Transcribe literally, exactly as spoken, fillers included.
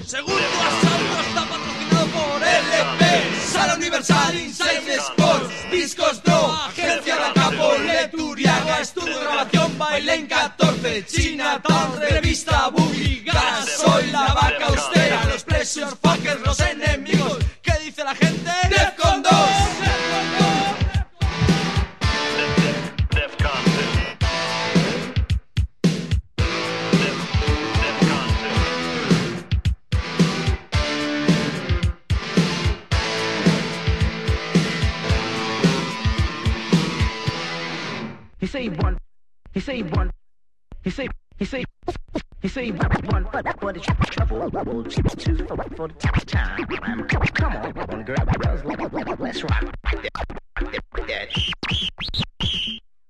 Segundo asalto está patrocinado por L P, Sala Universal, Inside Sports, Discos Dro, Agencia La Capo, Leturiaga, Estudio Grabación, Bailén catorce, Chinatown, Revista Boogie, Gasoil, La Vaca Austera, los Pleasure Fuckers, los enemigos. ¿Qué dice la gente? Defcon dos. He say one, he say one, he say, he say, he say one, for the trouble, two for the time. Come on, girl, let's rock.